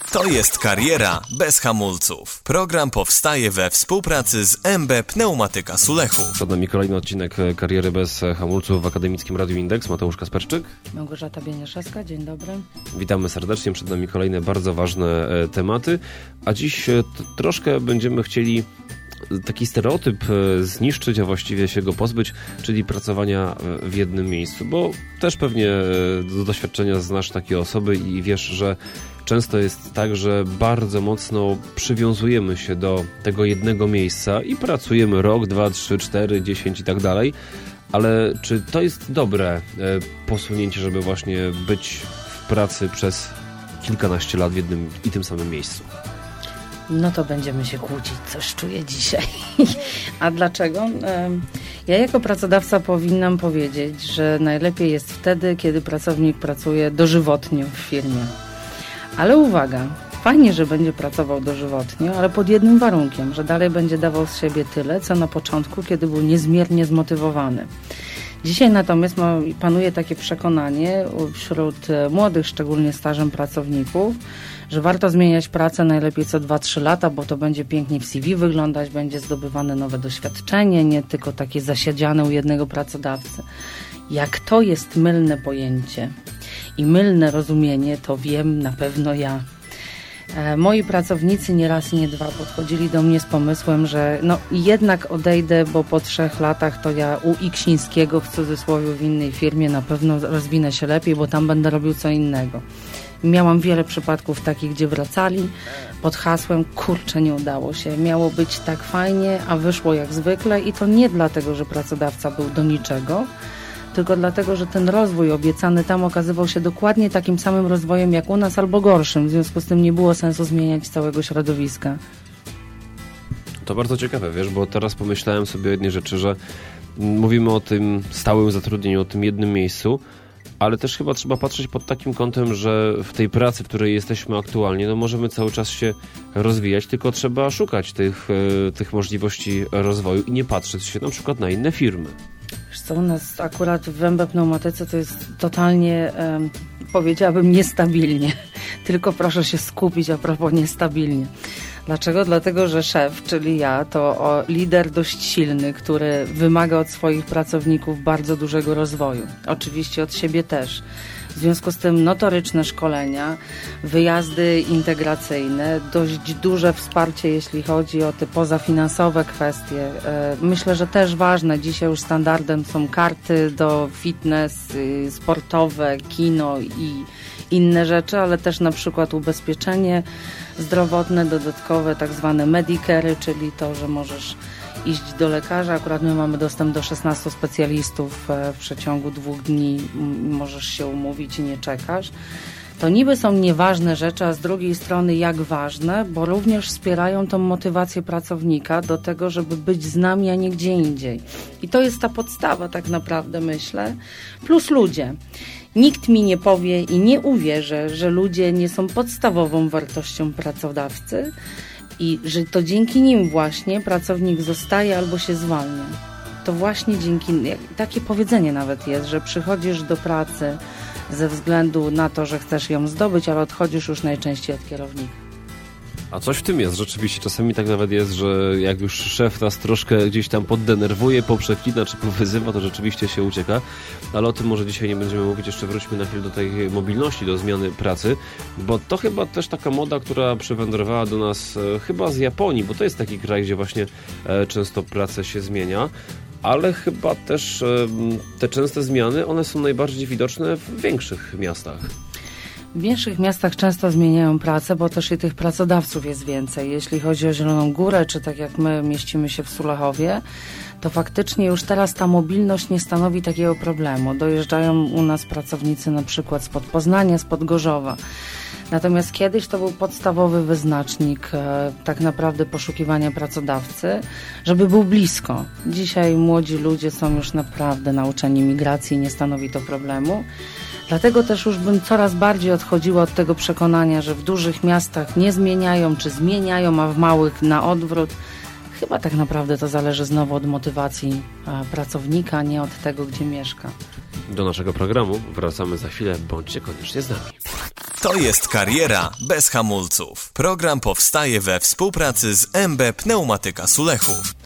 To jest kariera bez hamulców. Program powstaje we współpracy z MB Pneumatyka Sulechu. Przed nami kolejny odcinek Kariery bez hamulców w Akademickim Radiu Indeks. Mateusz Kasperczyk. Małgorzata Bieniaszewska, dzień dobry. Witamy serdecznie. Przed nami kolejne bardzo ważne tematy. A dziś troszkę będziemy chcieli taki stereotyp zniszczyć, a właściwie się go pozbyć, czyli pracowania w jednym miejscu, bo też pewnie do doświadczenia znasz takie osoby i wiesz, że często jest tak, że bardzo mocno przywiązujemy się do tego jednego miejsca i pracujemy rok, 2, 3, 4, 10 i tak dalej, ale czy to jest dobre posunięcie, żeby właśnie być w pracy przez kilkanaście lat w jednym i tym samym miejscu? No to będziemy się kłócić, coś czuję dzisiaj. A dlaczego? Ja jako pracodawca powinnam powiedzieć, że najlepiej jest wtedy, kiedy pracownik pracuje dożywotnio w firmie. Ale uwaga, fajnie, że będzie pracował dożywotnio, ale pod jednym warunkiem, że dalej będzie dawał z siebie tyle, co na początku, kiedy był niezmiernie zmotywowany. Dzisiaj natomiast panuje takie przekonanie wśród młodych, szczególnie stażem pracowników, że warto zmieniać pracę najlepiej co 2-3 lata, bo to będzie pięknie w CV wyglądać, będzie zdobywane nowe doświadczenie, nie tylko takie zasiedziane u jednego pracodawcy. Jak to jest mylne pojęcie i mylne rozumienie, to wiem na pewno ja. Moi pracownicy nie raz i nie dwa podchodzili do mnie z pomysłem, że jednak odejdę, bo po 3 latach to ja u Iksińskiego, w cudzysłowie, w innej firmie na pewno rozwinę się lepiej, bo tam będę robił co innego. Miałam wiele przypadków takich, gdzie wracali pod hasłem kurczę, nie udało się, miało być tak fajnie, a wyszło jak zwykle i to nie dlatego, że pracodawca był do niczego, tylko dlatego, że ten rozwój obiecany tam okazywał się dokładnie takim samym rozwojem jak u nas albo gorszym, w związku z tym nie było sensu zmieniać całego środowiska. To bardzo ciekawe, wiesz, bo teraz pomyślałem sobie o jednej rzeczy, że mówimy o tym stałym zatrudnieniu, o tym jednym miejscu, ale też chyba trzeba patrzeć pod takim kątem, że w tej pracy, w której jesteśmy aktualnie, możemy cały czas się rozwijać, tylko trzeba szukać tych możliwości rozwoju i nie patrzeć się na przykład na inne firmy. Wiesz co, u nas akurat w MB Pneumatyce to jest totalnie, powiedziałabym, niestabilnie. Tylko proszę się skupić a propos niestabilnie. Dlaczego? Dlatego, że szef, czyli ja, to lider dość silny, który wymaga od swoich pracowników bardzo dużego rozwoju. Oczywiście od siebie też. W związku z tym notoryczne szkolenia, wyjazdy integracyjne, dość duże wsparcie, jeśli chodzi o te pozafinansowe kwestie. Myślę, że też ważne. Dzisiaj już standardem są karty do fitness, sportowe, kino i inne rzeczy, ale też na przykład ubezpieczenie zdrowotne, dodatkowe tak zwane Medicare, czyli to, że możesz iść do lekarza. Akurat my mamy dostęp do 16 specjalistów w przeciągu 2 dni. Możesz się umówić i nie czekasz. To niby są nieważne rzeczy, a z drugiej strony jak ważne, bo również wspierają tą motywację pracownika do tego, żeby być z nami, a nie gdzie indziej. I to jest ta podstawa tak naprawdę, myślę. Plus ludzie. Nikt mi nie powie i nie uwierzy, że ludzie nie są podstawową wartością pracodawcy i że to dzięki nim właśnie pracownik zostaje albo się zwalnia. To właśnie dzięki, takie powiedzenie nawet jest, że przychodzisz do pracy ze względu na to, że chcesz ją zdobyć, ale odchodzisz już najczęściej od kierownika. A coś w tym jest, rzeczywiście. Czasami tak nawet jest, że jak już szef nas troszkę gdzieś tam poddenerwuje, poprzeklina czy powyzywa, to rzeczywiście się ucieka. Ale o tym może dzisiaj nie będziemy mówić. Jeszcze wróćmy na chwilę do tej mobilności, do zmiany pracy, bo to chyba też taka moda, która przywędrowała do nas chyba z Japonii, bo to jest taki kraj, gdzie właśnie często pracę się zmienia. Ale chyba też te częste zmiany, one są najbardziej widoczne w większych miastach. W większych miastach często zmieniają pracę, bo też i tych pracodawców jest więcej. Jeśli chodzi o Zieloną Górę, czy tak jak my mieścimy się w Sulechowie, to faktycznie już teraz ta mobilność nie stanowi takiego problemu. Dojeżdżają u nas pracownicy na przykład spod Poznania, spod Gorzowa. Natomiast kiedyś to był podstawowy wyznacznik tak naprawdę poszukiwania pracodawcy, żeby był blisko. Dzisiaj młodzi ludzie są już naprawdę nauczeni migracji i nie stanowi to problemu. Dlatego też już bym coraz bardziej odchodziła od tego przekonania, że w dużych miastach nie zmieniają, czy zmieniają, a w małych na odwrót. Chyba tak naprawdę to zależy znowu od motywacji pracownika, a nie od tego, gdzie mieszka. Do naszego programu wracamy za chwilę. Bądźcie koniecznie z nami. To jest Kariera bez hamulców. Program powstaje we współpracy z MB Pneumatyka Sulechów.